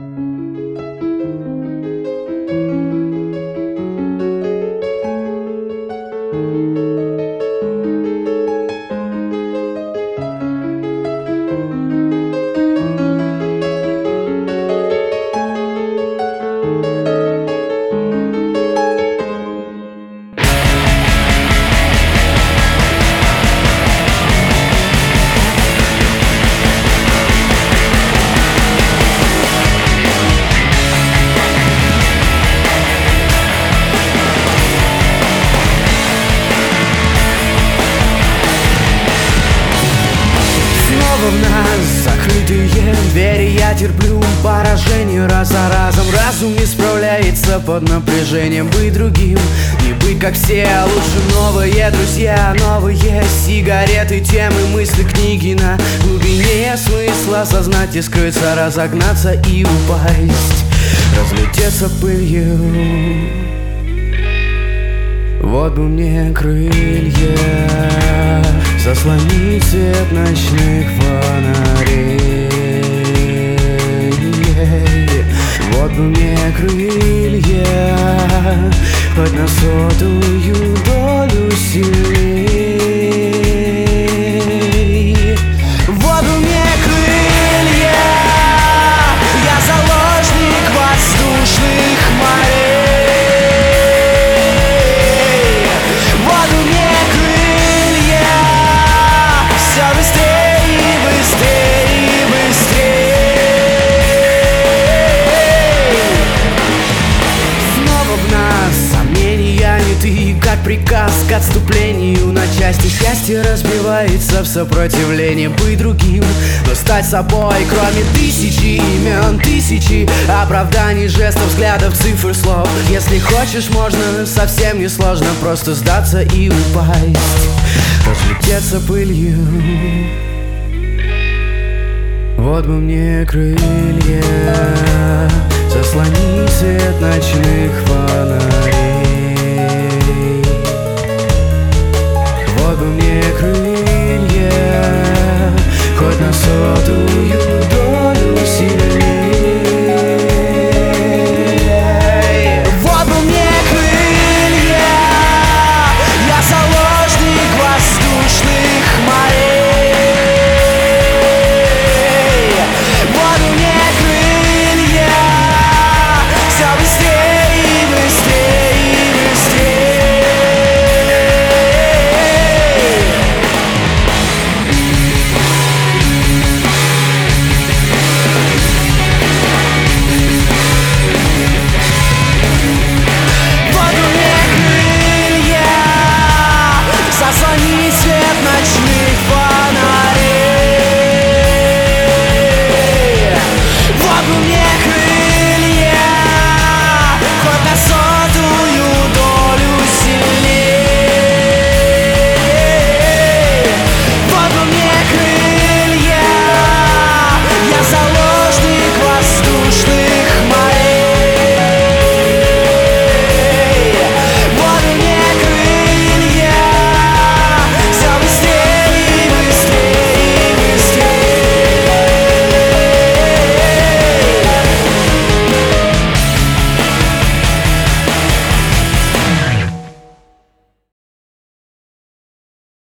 В нас закрытые двери, я терплю поражение раз за разом. Разум не справляется под напряжением. Быть другим, не быть как все. Лучше новые друзья, новые сигареты, темы, мысли, книги на глубине смысла. Осознать и скрыться, разогнаться и упасть, разлететься пылью. Вот бы мне крылья, заслонить свет ночных фонарей. Вот бы мне крылья, хоть на 100-ую долю сильней. Вот бы мне крылья, я заложник воздушных морей. Как приказ к отступлению на части. Счастье разбивается в сопротивлении. Быть другим, но стать собой. Кроме тысячи имен, тысячи оправданий, жестов, взглядов, цифр, слов. Если хочешь, можно совсем несложно просто сдаться и упасть, разлететься пылью. Вот бы мне крылья, заслонить свет ночных фонарей. Вот бы мне крылья, хоть на 100-ую